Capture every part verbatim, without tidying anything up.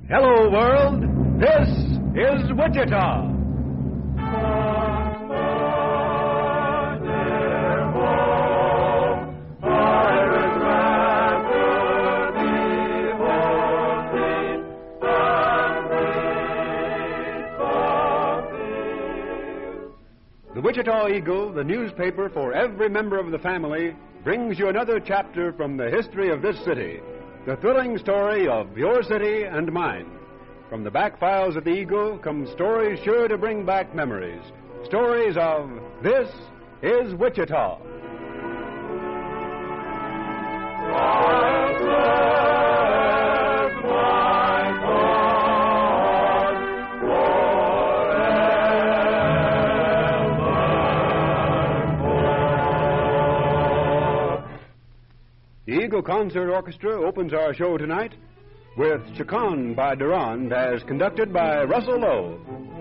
Hello, world. This is Wichita. The Wichita Eagle, the newspaper for every member of the family, brings you another chapter from the history of this city, the thrilling story of your city and mine. From the back files of the Eagle come stories sure to bring back memories, stories of This is Wichita. The Eagle Concert Orchestra opens our show tonight with Chaconne by Durand as conducted by Russell Lowe.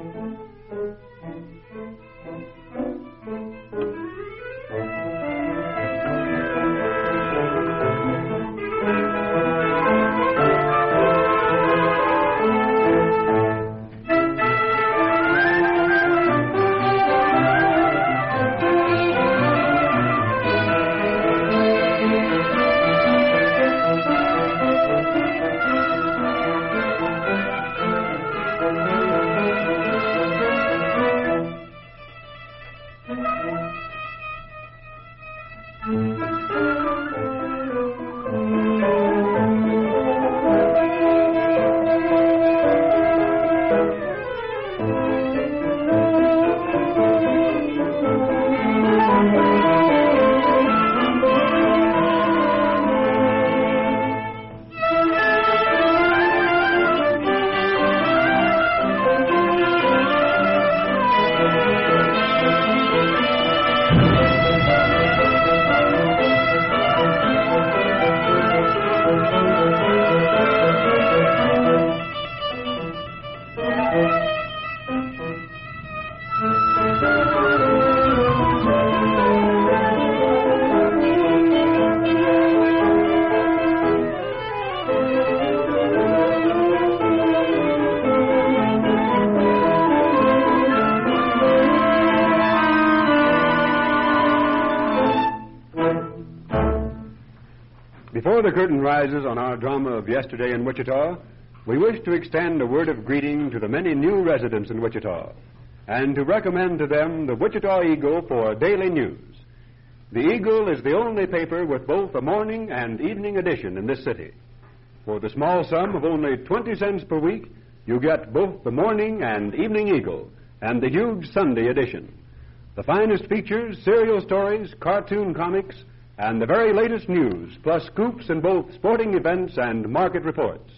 Before the curtain rises on our drama of yesterday in Wichita, we wish to extend a word of greeting to the many new residents in Wichita and to recommend to them the Wichita Eagle for daily news. The Eagle is the only paper with both a morning and evening edition in this city. For the small sum of only twenty cents per week, you get both the morning and evening Eagle and the huge Sunday edition. The finest features, serial stories, cartoon comics, and the very latest news, plus scoops in both sporting events and market reports.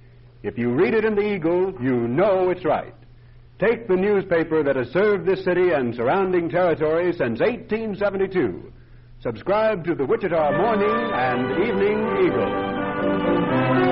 If you read it in the Eagle, you know it's right. Take the newspaper that has served this city and surrounding territory since eighteen seventy-two. Subscribe to the Wichita Morning and Evening Eagle.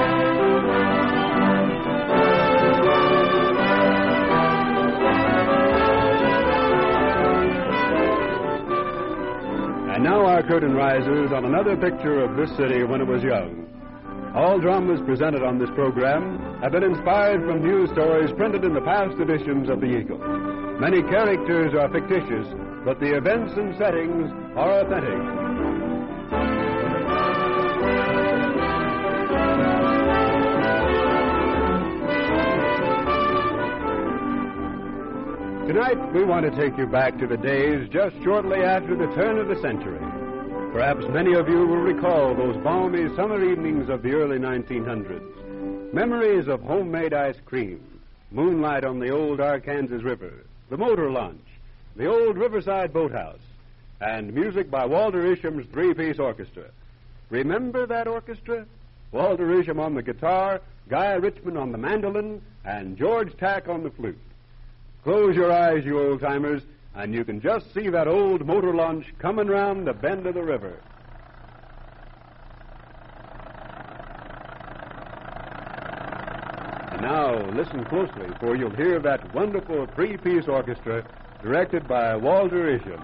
And now our curtain rises on another picture of this city when it was young. All dramas presented on this program have been inspired from news stories printed in the past editions of the Eagle. Many characters are fictitious, but the events and settings are authentic. Tonight, we want to take you back to the days just shortly after the turn of the century. Perhaps many of you will recall those balmy summer evenings of the early nineteen hundreds. Memories of homemade ice cream, moonlight on the old Arkansas River, the motor launch, the old Riverside Boathouse, and music by Walter Isham's three-piece orchestra. Remember that orchestra? Walter Isham on the guitar, Guy Richmond on the mandolin, and George Tack on the flute. Close your eyes, you old-timers, and you can just see that old motor launch coming round the bend of the river. And now, listen closely, for you'll hear that wonderful three-piece orchestra directed by Walter Isham.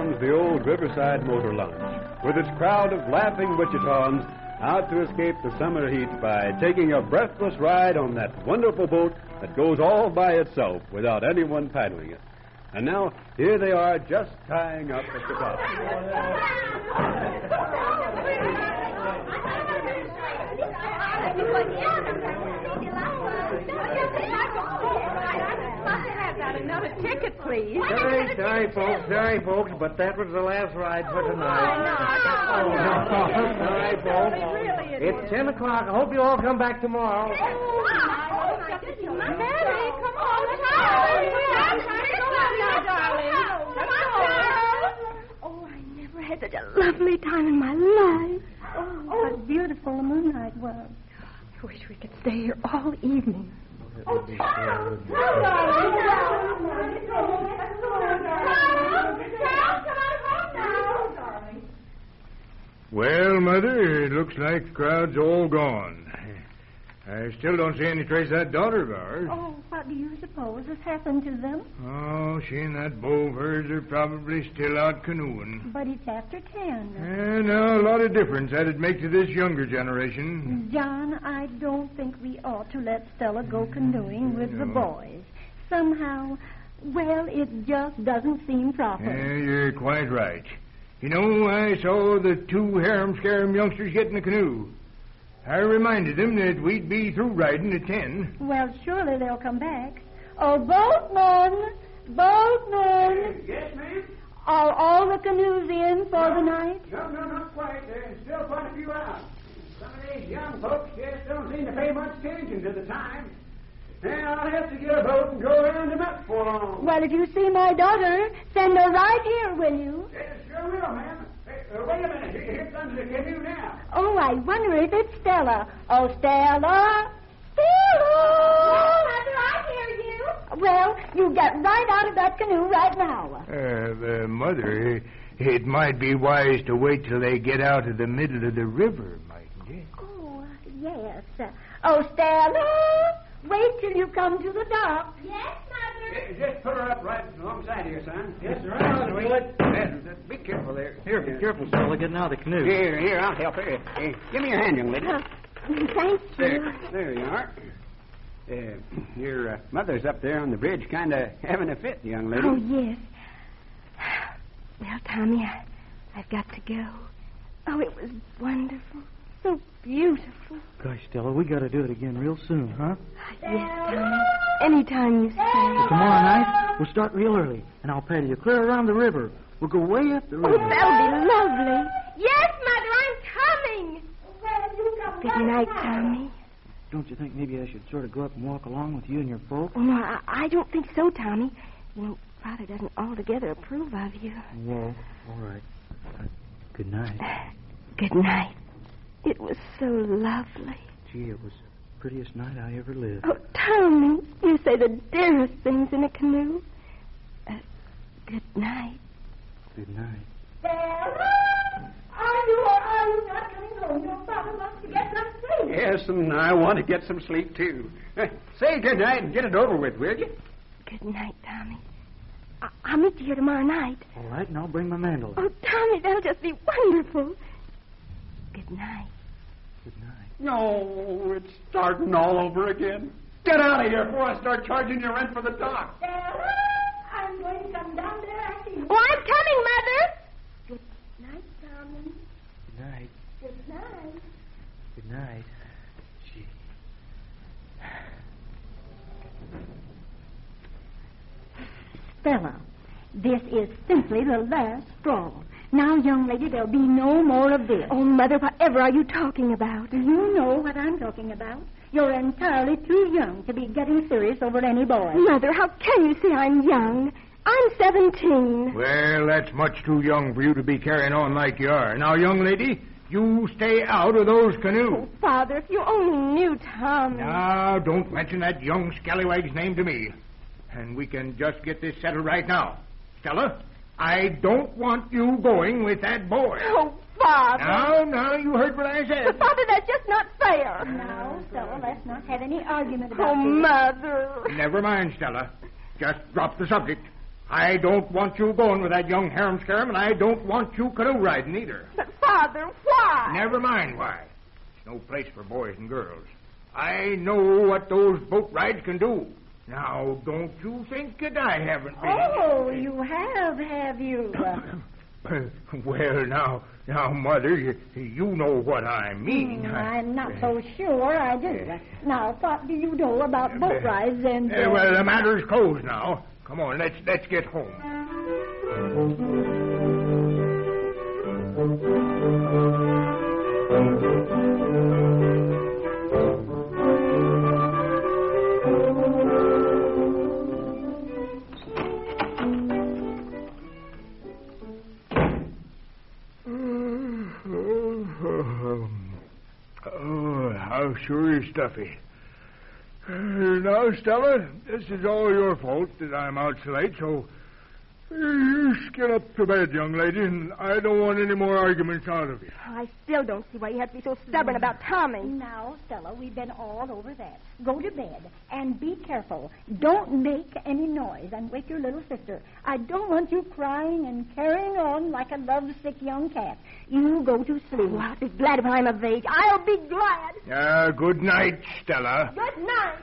comes the old Riverside Motor Launch, with its crowd of laughing Wichitans out to escape the summer heat by taking a breathless ride on that wonderful boat that goes all by itself without anyone paddling it. And now, here they are just tying up at the dock. Another ticket, please. Sorry, sorry, folks, sorry, folks, but that was the last ride for tonight. Oh, no, no, no. Sorry, folks. Really, it It's ten o'clock. I hope you all come back tomorrow. Oh, Mary, come on, Charlie. Oh, I never had such a lovely time in my life. Oh, what beautiful the moonlight was. I wish we could stay here all evening. Oh, Charles! Well, Mother, it looks like the crowd's all gone. I still don't see any trace of that daughter of ours. Oh, what do you suppose has happened to them? Oh, she and that beau of hers are probably still out canoeing. But it's after ten. And now a lot of difference that'd make to this younger generation. John, I don't think we ought to let Stella go canoeing with the No. boys. Somehow, well, it just doesn't seem proper. Yeah, you're quite right. You know, I saw the two harum-scarum youngsters get in the canoe. I reminded them that we'd be through riding at ten. Well, surely they'll come back. Oh, boatman! Boatman! Yes, ma'am? Are all the canoes in for the night? No, no, not quite. There's still quite a few out. Some of these young folks just don't seem to pay much attention to the time. Now, I'll have to get a boat and go around them up for long. Well, if you see my daughter, send her right here, will you? Yes, sure will, ma'am. Hey, uh, wait a minute. Here, here's under the canoe now. Oh, I wonder if it's Stella. Oh, Stella! Stella! Mother, I hear you. Well, you get right out of that canoe right now. Uh, uh, Mother, it might be wise to wait till they get out of the middle of the river, mightn't it? Oh, yes. Oh, Stella! Wait till you come to the dock. Yes, Mother. Uh, Just put her up right alongside here, son. Yes, sir. I'll do it. Yes, be careful there. Here, be careful, Stella, getting out of the canoe. Here, here, I'll help her. Uh, give me your hand, young lady. Uh, thank you. There, there you are. Uh, your uh, mother's up there on the bridge kind of having a fit, young lady. Oh, yes. Well, Tommy, I, I've got to go. Oh, it was wonderful. So beautiful. Gosh, Stella, we got to do it again real soon, huh? Yes, Tommy. Anytime you say. But tomorrow night, we'll start real early, and I'll paddle you clear around the river. We'll go way up the river. Oh, that'll be lovely. Yes, Mother, I'm coming. Well, you come Good night, Tommy. Don't you think maybe I should sort of go up and walk along with you and your folks? Oh, no, I, I don't think so, Tommy. You know, Father doesn't altogether approve of you. Well, all right. Uh, good night. Good night. It was so lovely. Gee, it was the prettiest night I ever lived. Oh, Tommy, you say the dearest things in a canoe. Uh, good night. Good night. Stella, are you or are you not coming home? Your father wants to get some sleep. Yes, and I want to get some sleep, too. Uh, say good night and get it over with, will you? Good night, Tommy. I- I'll meet you here tomorrow night. All right, and I'll bring my mandolin. Oh, Tommy, that'll just be wonderful. Good night. Good night. No, it's starting all over again. Get out of here before I start charging you rent for the dock. Stella, I'm going to come down there after you. Oh, I'm coming, Mother. Good night, Tommy. Good night. Good night. Good night. Gee. Stella, this is simply the last straw. Now, young lady, there'll be no more of this. Oh, Mother, whatever are you talking about? You know what I'm talking about. You're entirely too young to be getting serious over any boy. Mother, how can you say I'm young? I'm seventeen. Well, that's much too young for you to be carrying on like you are. Now, young lady, you stay out of those canoes. Oh, Father, if you only knew Tommy. Now, don't mention that young scallywag's name to me. And we can just get this settled right now. Stella, I don't want you going with that boy. Oh, Father. Now, now, you heard what I said. But, Father, that's just not fair. Now, Stella, let's not have any argument about Oh, this. Mother. Never mind, Stella. Just drop the subject. I don't want you going with that young harum-scarum, and I don't want you canoe riding either. But, Father, why? Never mind why. It's no place for boys and girls. I know what those boat rides can do. Now, don't you think that I haven't been... Oh, you have, have you? Well, now, now, Mother, you, you know what I mean. Mm, I'm not so sure I do. Now, what do you know about boat rides and... Uh, well, the matter's closed now. Come on, let's let's get home. Oh, how sure is stuffy. Uh, now, Stella, this is all your fault that I'm out so late, so you get up to bed, young lady, and I don't want any more arguments out of you. I still don't see why you have to be so stubborn about Tommy. Now, Stella, we've been all over that. Go to bed and be careful. Don't make any noise and wake your little sister. I don't want you crying and carrying on like a lovesick young cat. You go to sleep. Oh, I'll be glad if I'm of age. I'll be glad. Uh, good night, Stella. Good night.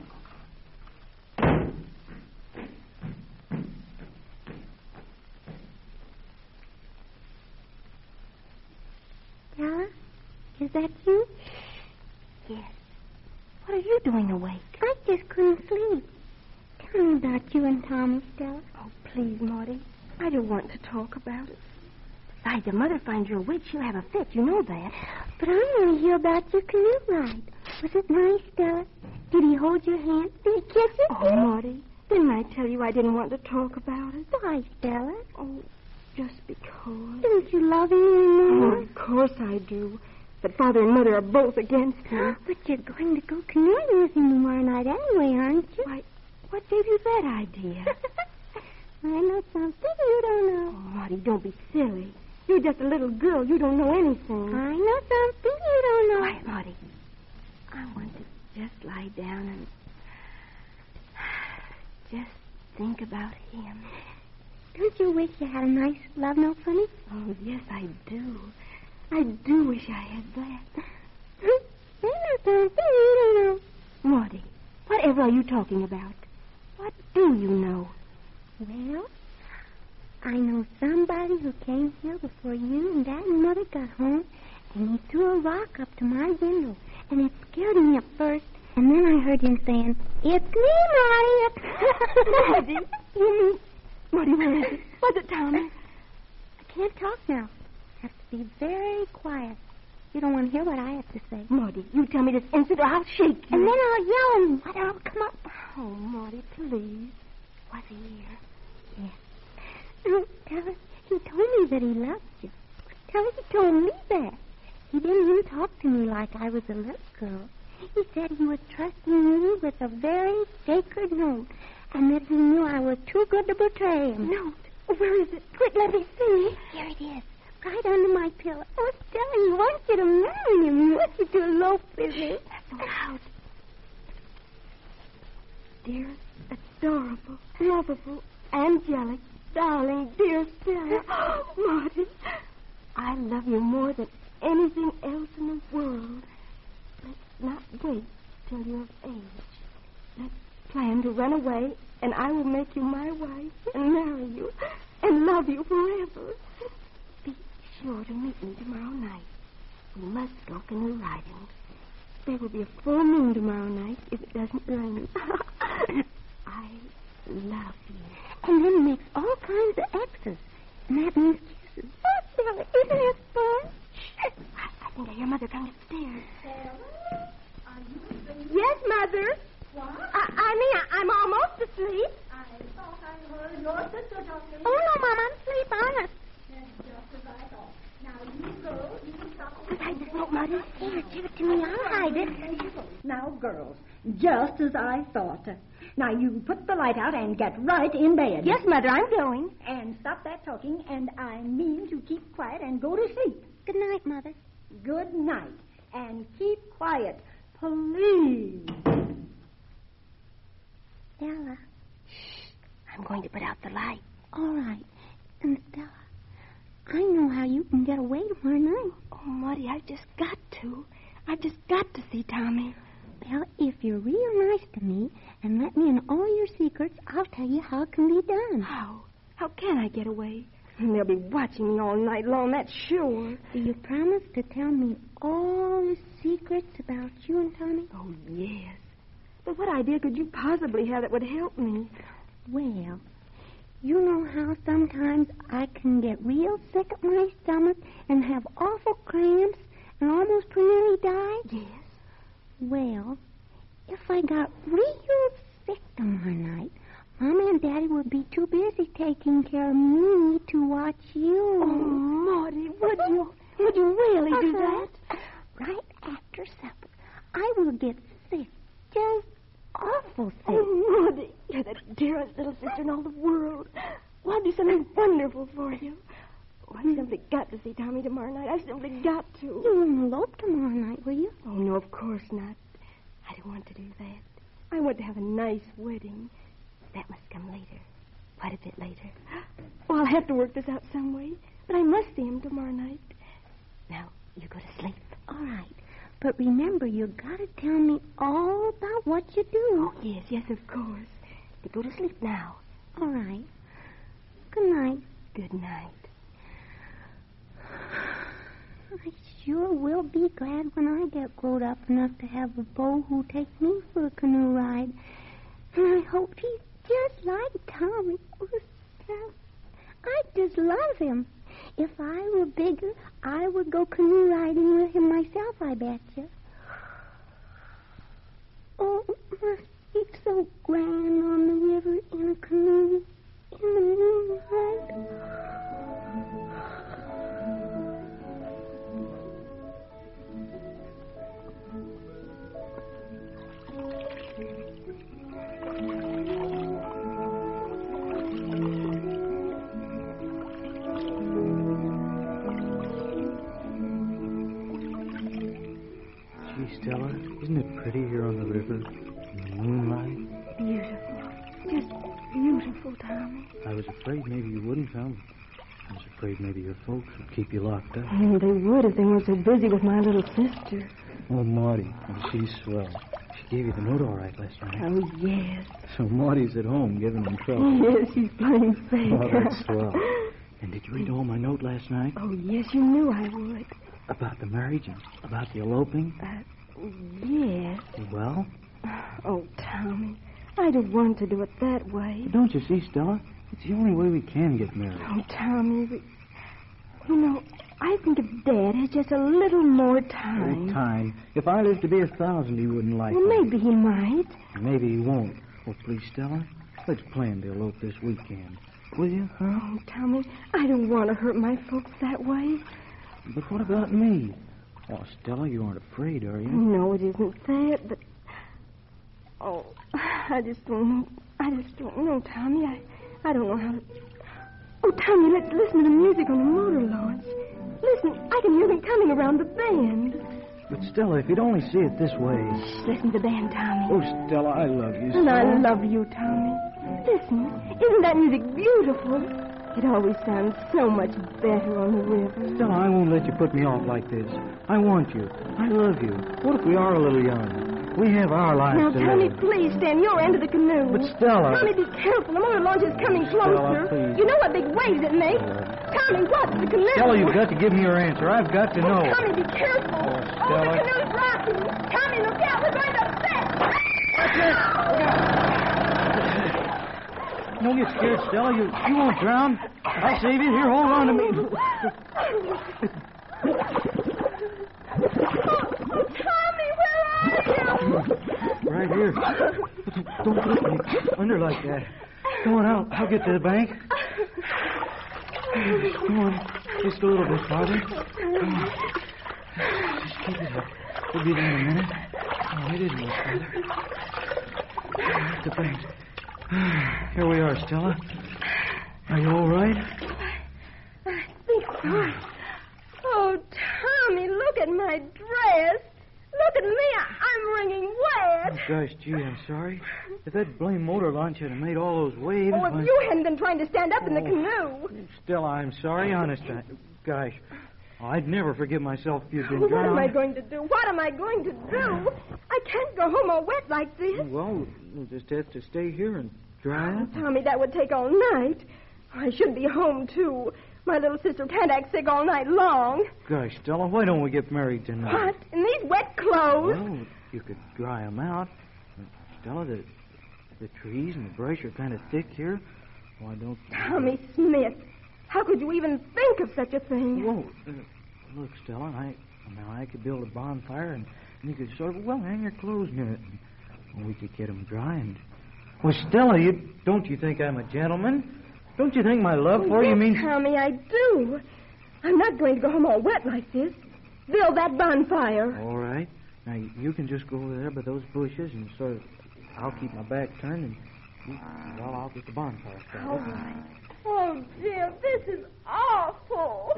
Stella, is that you? Yes. What are you doing awake? I just couldn't sleep. Tell me about you and Tommy, Stella. Oh, please, Marty. I don't want to talk about it. Besides, if Mother finds you awake, she'll have a fit. You know that. But I want to hear about your canoe ride. Was it nice, Stella? Did he hold your hand? Did he kiss you? Oh, Marty, didn't I tell you I didn't want to talk about it? Why, Stella? Oh, just because. Don't you love him anymore? Oh, of course I do. But Father and Mother are both against him. But you're going to go canoeing with him tomorrow night anyway, aren't you? Why, what gave you that idea? I know something you don't know. Oh, Marty, don't be silly. You're just a little girl. You don't know anything. I know something you don't know. Quiet, Marty. I want to just lie down and just think about him. Don't you wish you had a nice love note for me? Oh, yes, I do. I do wish I had that. I know something you don't know. Marty, whatever are you talking about? What do you know? Well, I know somebody who came here before you and Dad and Mother got home, and he threw a rock up to my window, and it scared me at first, and then I heard him saying, "It's me, Marty." Marty, you mean... Marty, where is it? Was it Tommy? I can't talk now. I have to be very quiet. You don't want to hear what I have to say. Marty, you tell me this instant or I'll shake you. And then I'll yell and Mother will come up. Oh, Marty, please. Was he here? Yes. No, Stella, he told me that he loved you. Stella, he told me that. He didn't even talk to me like I was a little girl. He said he was trusting me with a very sacred note, and that he knew I was too good to betray him. Note? Where is it? Quick, let me see. Here it is, right under my pillow. Oh, Stella, he wants you to marry him. He wants you to elope with him. That's loud. Dear, adorable, lovable, angelic, darling, dear Stella. Marty, I love you more than anything else in the world. Let's not wait till you're of age. Let's plan to run away, and I will make you my wife and marry you and love you forever. Be sure to meet me tomorrow night. We must go canoe riding. There will be a full moon tomorrow night if it doesn't rain. I love you. And then he makes all kinds of X's. And that means kisses. Oh, Stella, isn't it fun? Shh. I, I think I hear Mother coming upstairs. Stella, are you asleep? Yes, Mother. What? I, I mean, I, I'm almost asleep. I thought I heard your sister talking. Oh, no, Mom, I'm asleep, honest. That's just as I thought. Now, you go, you stop. Hide this note, Mother. Here, give it to me. I'll hide it. Now, girls, just as I thought. Now, you put the light out and get right in bed. Yes, Mother, I'm going. And stop that talking, and I mean to keep quiet and go to sleep. Good night, Mother. Good night. And keep quiet, please. Stella. I'm going to put out the light. All right. And, Stella, I know how you can get away tomorrow night. Oh, Marty, I've just got to. I've just got to see Tommy. Well, if you're real nice to me and let me in all your secrets, I'll tell you how it can be done. How? How can I get away? They'll be watching me all night long, that's sure. Do you promise to tell me all the secrets about you and Tommy? Oh, yes. But what idea could you possibly have that would help me? Well, you know how sometimes I can get real sick at my stomach and have awful cramps and almost nearly die? Yes. Well, if I got real sick tomorrow night, Mama and Daddy would be too busy taking care of me to watch you. Oh, Marty, would you? Would you really do Uh-huh. that? Right after supper, I will get sick. Just awful sick. Oh, Marty, you're the dearest little sister in all the world. Well, I'll do something wonderful for you. Oh, I've simply got to see Tommy tomorrow night. I've simply got to. You won't elope tomorrow night, will you? Oh, no, of course not. I don't want to do that. I want to have a nice wedding. That must come later. Quite a bit later. Oh, I'll have to work this out some way. But I must see him tomorrow night. Now, you go to sleep. All right. But remember, you got to tell me all about what you do. Oh, yes, yes, of course. But go to sleep now. All right. Good night. Good night. I sure will be glad when I get grown up enough to have a beau who'll take me for a canoe ride. And I hope he's just like Tommy. I just love him. If I were bigger, I would go canoe riding with him myself, I bet you. Oh, it must be so grand on the river in a canoe in the moonlight. Stella, isn't it pretty here on the river in the moonlight? Beautiful. Just beautiful, Tommy. I was afraid maybe you wouldn't come. I was afraid maybe your folks would keep you locked up. Mm, they would if they weren't so busy with my little sister. Oh, Marty, oh, she's swell. She gave you the note all right last night. Oh, yes. So Marty's at home giving them trouble. Yes, she's playing fake. Oh, that's swell. And did you read all my note last night? Oh, yes, you knew I would. About the marriage and about the eloping? Uh, yes. Well? Oh, Tommy, I don't want to do it that way. But don't you see, Stella? It's the only way we can get married. Oh, Tommy, we... you know, I think if Dad has just a little more time... Oh, time. If I lived to be a thousand, he wouldn't like Well, me. maybe he might. Maybe he won't. Oh, please, Stella, let's plan to elope this weekend. Will you, huh? Oh, Tommy, I don't want to hurt my folks that way. But what about me? Oh, Stella, you aren't afraid, are you? No, it isn't that, but... Oh, I just don't know. I just don't know, Tommy. I, I don't know how to... Oh, Tommy, let's listen to the music on the motor launch. Listen, I can hear them coming around the band. But Stella, if you'd only see it this way... Shh, listen to the band, Tommy. Oh, Stella, I love you, And I Stella. love you, Tommy. Listen, isn't that music beautiful? It always sounds so much better on the river. Stella, I won't let you put me off like this. I want you. I love you. What if we are a little young? We have our lives Now, to Tommy, live. please stand your end of the canoe. But Stella... Tommy, be careful. The motor launch is coming Stella, closer. please. You know what big waves it makes. Tommy, watch the canoe. Stella, you've got to give me your answer. I've got to know. Oh, Tommy, be careful. Oh, Oh, Stella. the canoe's rocking. Tommy, look out. We're going to upset. Don't get scared, Stella. You, you won't drown. I'll save you. Here, hold on to me. Oh, Tommy, where are you? Right here. Don't put me under like that. Come on out. I'll get to the bank. Come on. Just a little bit farther. Come on. Just keep it up. We'll be there in a minute. Oh, it is much farther. At the bank. Here we are, Stella. Are you all right? I think so. Oh, Tommy, look at my dress. look at me. I- I'm wringing wet. Oh, gosh, gee, I'm sorry. If that blame motor launch had made all those waves... Oh, if why- you hadn't been trying to stand up in the Oh. canoe. Stella, I'm sorry, honest. I... Gosh, I'd never forgive myself if you'd been What drowned. am I going to do? What am I going to do? I can't go home all wet like this. Well, we'll just have to stay here and dry up. Tommy, that would take all night. I should be home, too. My little sister can't act sick all night long. Gosh, Stella, why don't we get married tonight? What? In these wet clothes? Well, you could dry them out. Stella, the, the trees and the brush are kind of thick here. Why don't... Tommy Smith, how could you even think of such a thing? Whoa. Uh, look, Stella, I now I could build a bonfire and, and you could sort of, well, hang your clothes near it. And we could get them dry and... Well, Stella, you don't you think I'm a gentleman? Don't you think my love for yes, you means... Tommy, I do. I'm not going to go home all wet like this. Build that bonfire. All right. Now, you can just go over there by those bushes and sort of... I'll keep my back turned and... You, well, I'll get the bonfire started. All right. Oh, dear, this is awful.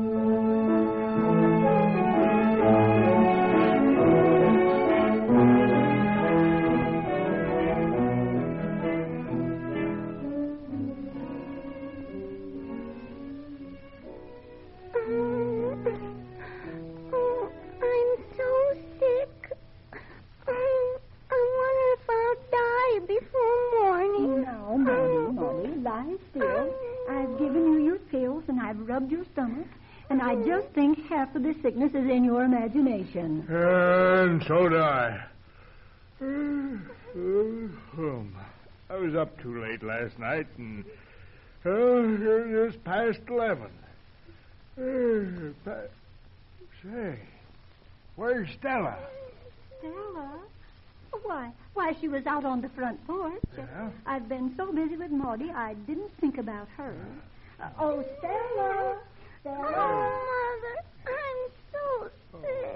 Rubbed your stomach, and I just think half of the sickness is in your imagination. And so do I. Uh, uh, um, I was up too late last night, and uh, it's past eleven. Uh, pa- say, where's Stella? Stella? Why, why, she was out on the front porch. Yeah? I've been so busy with Maudie, I didn't think about her. Uh, oh, Stella! Stella! Oh, Mother, I'm so sick.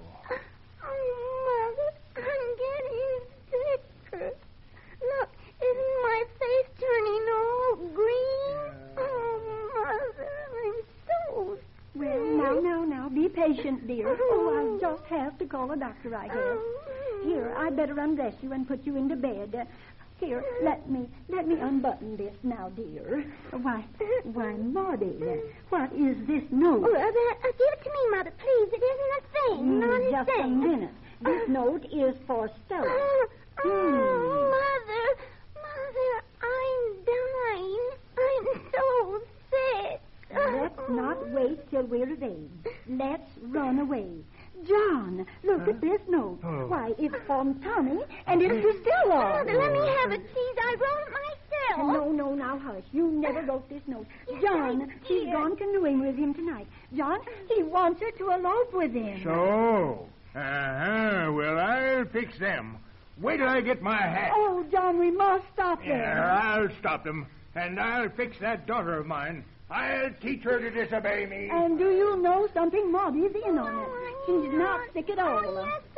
Oh, Mother, I'm getting sicker. Look, isn't my face turning all green? Oh, Mother, I'm so sick. Well, now, now, now, be patient, dear. Oh, I'll just have to call a doctor, I guess. Here, I'd better undress you and put you into bed. Uh, Here, let me let me unbutton this now, dear. Why, why, Maudie, what is this note? Oh, uh, uh, give it to me, Mother, please. It isn't a thing. Not a Just a thing. minute. This note is for Stella. Oh, Hmm. oh, Mother, Mother, I'm dying. I'm so sick. Let's not wait till we're of age. Let's run away. John, look Huh? at this note. Oh. Why, it's from Tommy, and it's to Stella. Mother, let me have it, please. I wrote it myself. No, no, now hush. You never wrote this note. Yes, John, I she's did. gone canoeing with him tonight. John, he wants her to elope with him. So, uh-huh, well, I'll fix them. Wait till I get my hat. Oh, John, we must stop them. Yeah, I'll stop them, and I'll fix that daughter of mine. I'll teach her to disobey me. And do you know something? Maudie's in on it. She's not sick at all. Oh, yes,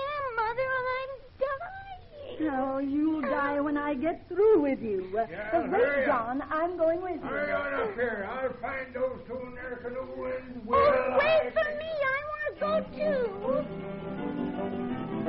I am, Mother. I'm dying. Oh, you'll die when I get through with you. Uh, Yeah, uh, hurry wait, up. John. I'm going with you. Hurry on up here. I'll find those two in their canoe and we'll... Oh, wait for me. I want to go, too.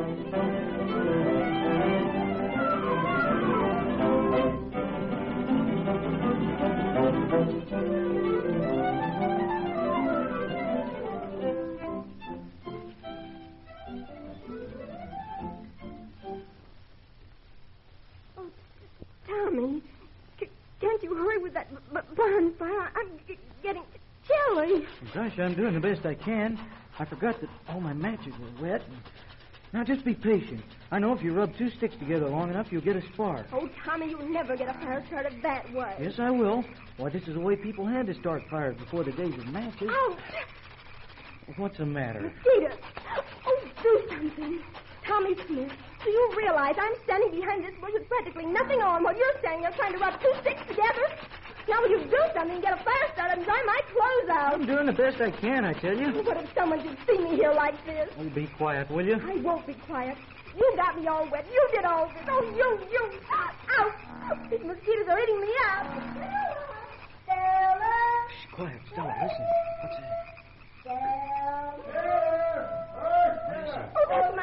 Oh, Tommy, c- can't you hurry with that b- b- bonfire? I'm g- getting chilly. Gosh, I'm doing the best I can. I forgot that all my matches were wet. Now, just be patient. I know if you rub two sticks together long enough, you'll get a spark. Oh, Tommy, you'll never get a fire started that way. Yes, I will. Why, this is the way people had to start fires before the days of matches. Ouch! What's the matter? Peter! Oh, do something. Tommy Smith, do you realize I'm standing behind this bush with practically nothing on while you're standing there trying to rub two sticks together? Now, will you do something, get a fire started, and dry my clothes out? I'm doing the best I can, I tell you. What if someone should see me here like this? Oh, be quiet, will you? I won't be quiet. You got me all wet. You did all this. Oh, you, you. Ouch! These mosquitoes are eating me up. Stella! Shh, quiet. Stella, listen. What's that? Stella! There! Oh, Stella! Oh, that's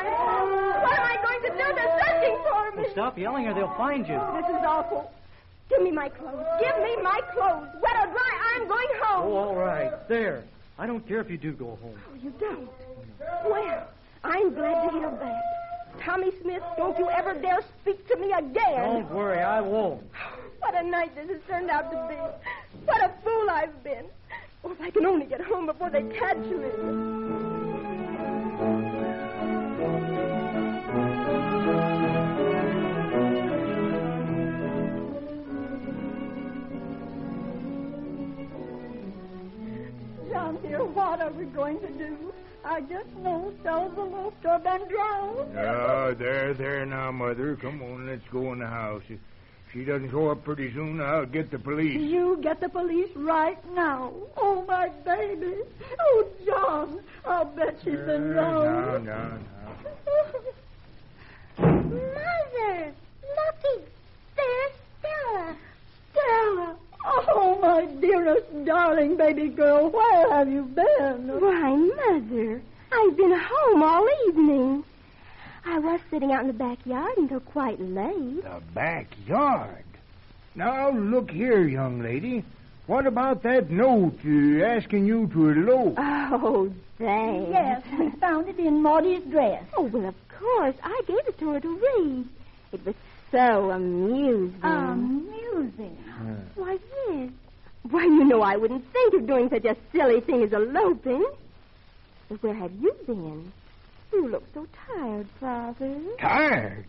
stop yelling or they'll find you. This is awful. Give me my clothes. Give me my clothes. Wet or dry, I'm going home. Oh, all right. There. I don't care if you do go home. Oh, you don't? Well, I'm glad to hear that. Tommy Smith, don't you ever dare speak to me again. Don't worry, I won't. What a night this has turned out to be. What a fool I've been. Oh, if I can only get home before they catch me. Down here, what are we going to do? I just know Stella's almost or been drowned. Oh, there, there now, Mother. Come on, let's go in the house. If she doesn't show up pretty soon, I'll get the police. You get the police right now. Oh, my baby. Oh, John, I'll bet she's Uh, been now, drowned. now, Mother, looky, there's Stella. Stella. Oh, my dearest, darling baby girl, where have you been? Why, Mother, I've been home all evening. I was sitting out in the backyard until quite late. The backyard. Now, look here, young lady. What about that note uh, asking you to elope? Oh, thanks. Yes, we found it in Maudie's dress. Oh, well, of course. I gave it to her to read. It was so amusing. Amusing. Why, yes. Why, you know I wouldn't think of doing such a silly thing as eloping. But where have you been? You look so tired, Father. Tired?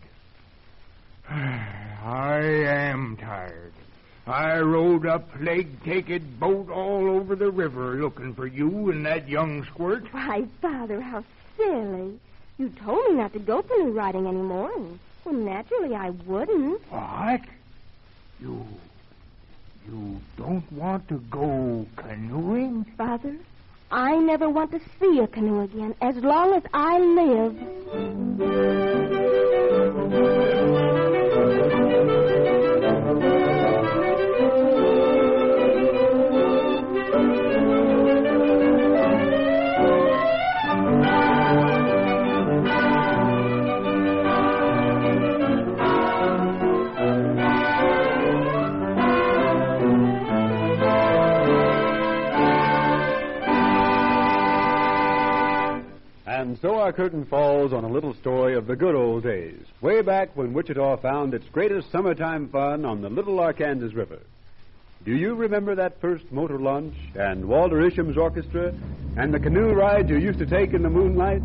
I am tired. I rode up leg-taked boat all over the river looking for you and that young squirt. Why, Father, how silly. You told me not to go canoe riding anymore, and well, naturally I wouldn't. What? You... you don't want to go canoeing? Father, I never want to see a canoe again as long as I live. And so our curtain falls on a little story of the good old days, way back when Wichita found its greatest summertime fun on the Little Arkansas River. Do you remember that first motor launch and Walter Isham's orchestra and the canoe rides you used to take in the moonlight?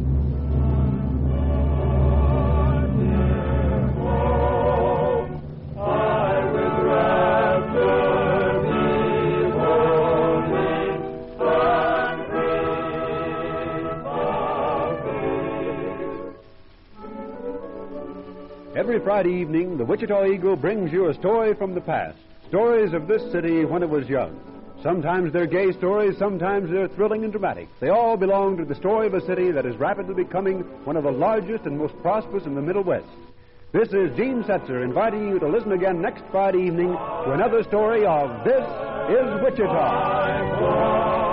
Every Friday evening, the Wichita Eagle brings you a story from the past, stories of this city when it was young. Sometimes they're gay stories, sometimes they're thrilling and dramatic. They all belong to the story of a city that is rapidly becoming one of the largest and most prosperous in the Middle West. This is Gene Setzer inviting you to listen again next Friday evening to another story of This is Wichita.